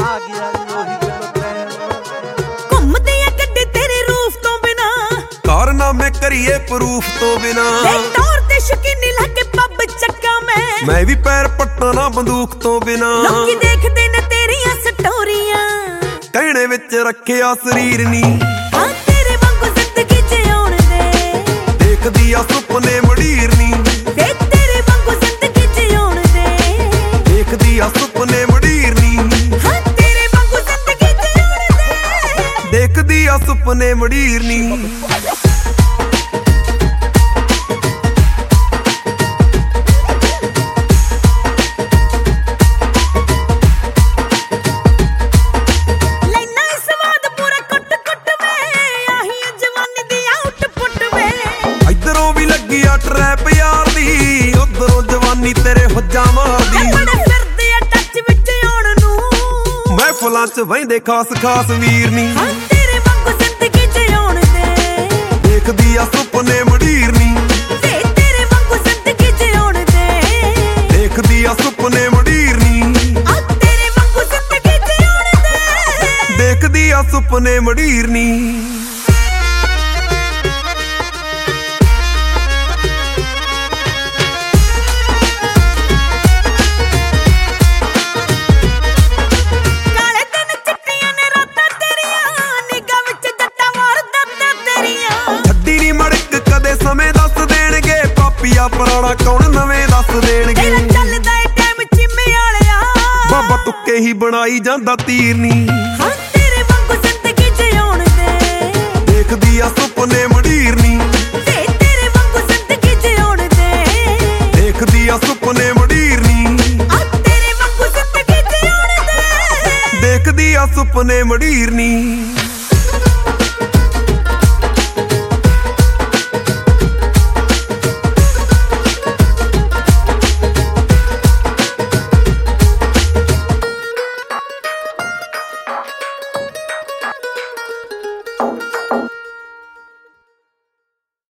ਆ ਗਿਆ ਉਹੀ ਘੁੰਮਦੇ ਆ ਗੱਡੇ ਤੇਰੇ ਰੂਫ ਤੋਂ ਬਿਨਾ, ਕਾਰਨਾਮੇ ਕਰੀਏ ਪ੍ਰੂਫ ਤੋਂ ਬਿਨਾ। ਤੌਰ ਤੇ ਸ਼ਕੀਨੀ ਲੱਗੇ ਪੱਬ ਚੱਕਾ ਮੈਂ ਵੀ ਪੈਰ ਪੱਟਾਂ ਨਾ ਬੰਦੂਕ ਤੋਂ ਬਿਨਾ। ਲੋਕੀ ਦੇਖਦੇ ਨੇ ਤੇਰੀਆਂ ਸਟੋਰੀਆਂ, ਕਹਿਣੇ ਵਿੱਚ ਰੱਖਿਆ ਸਰੀਰ ਨੀ। ਹਾਂ ਤੇਰੇ ਵਾਂਗੂ ਜ਼ਿੰਦਗੀ ਜਿਉਣ ਦੇ, ਦੇਖਦੀ ਆ ਸੁਪਨੇ ਮੜੀਰ ਨੀ। ਵੇ ਤੇਰੇ ਵਾਂਗੂ ਜ਼ਿੰਦਗੀ ਜਿਉਣ ਦੇ, ਦੇਖਦੀ ਆ ਸੁਪਨੇ ਮੜੀਰ ਨੀ। ਹਾਂ ਤੇਰੇ ਵਾਂਗੂ ਜ਼ਿੰਦਗੀ ਜਿਉਣ ਦੇ, ਦੇਖਦੀ ਆ ਸੁਪਨੇ ਮੜੀਰ ਨੀ। ਟਰੈਪ ਯਾਰ ਦੀ ਉਧਰੋਂ ਜਵਾਨੀ ਤੇਰੇ ਹੁੱਜਾ ਮਾਰਦੀ। ਫਿਰਦੇ ਆ ਟੱਚ ਵਿੱਚ ਆਉਣ ਨੂੰ, ਮਹਿਫਲਾਂ ਚ ਵਹਿੰਦੇ ਖਾਸ ਖਾਸ ਵੀਰ ਨੀ। ਹਾਂ ਤੇਰੇ ਵਾਂਗੂ ਜ਼ਿੰਦਗੀ ਜਿਉਣ ਦੇ, ਦੇਖਦੀ ਆ ਸੁਪਨੇ ਮੜੀਰ ਨੀ। ਵੇ ਤੇਰੇ ਵਾਂਗੂ ਜ਼ਿੰਦਗੀ ਜਿਉਣ ਦੇ, ਦੇਖਦੀ ਆ ਸੁਪਨੇ ਮੜੀਰ ਨੀ। ਆ ਤੇਰੇ ਵਾਂਗੂ ਜ਼ਿੰਦਗੀ ਜਿਉਣ ਦੇ, ਦੇਖਦੀ ਆ ਸੁਪਨੇ ਮੜੀਰ ਨੀ। ਸਮੇਂ ਦੱਸ ਦੇਣਗੇ ਪਾਪੀਆ ਪੁਰਾਣਾ ਕੌਣ ਨਵੇਂ ਦੱਸ ਦੇਣਗੇ। ਤੇਰਾ ਚੱਲਦਾ ਏ ਟਾਈਮ ਚਿੰਮੇ ਵਾਲਿਆ, ਬਾਬਾ ਤੁੱਕੇ ਹੀ ਬਣਾਈ ਜਾਂਦਾ ਤੀਰ ਨੀ। ਹਾਂ ਤੇਰੇ ਵਾਂਗੂ ਜ਼ਿੰਦਗੀ ਜਿਉਣ ਦੇ, ਦੇਖਦੀ ਆ ਸੁਪਨੇ ਮੜੀਰ ਨੀ। ਵੇ ਤੇਰੇ ਵਾਂਗੂ ਜ਼ਿੰਦਗੀ ਜਿਉਣ ਦੇ, ਦੇਖਦੀ ਆ ਸੁਪਨੇ ਮੜੀਰ ਨੀ। ਆ ਤੇਰੇ ਵਾਂਗੂ ਜ਼ਿੰਦਗੀ ਜਿਉਣ ਦੇ, ਦੇਖਦੀ ਆ ਸੁਪਨੇ ਮੜੀਰ ਨੀ।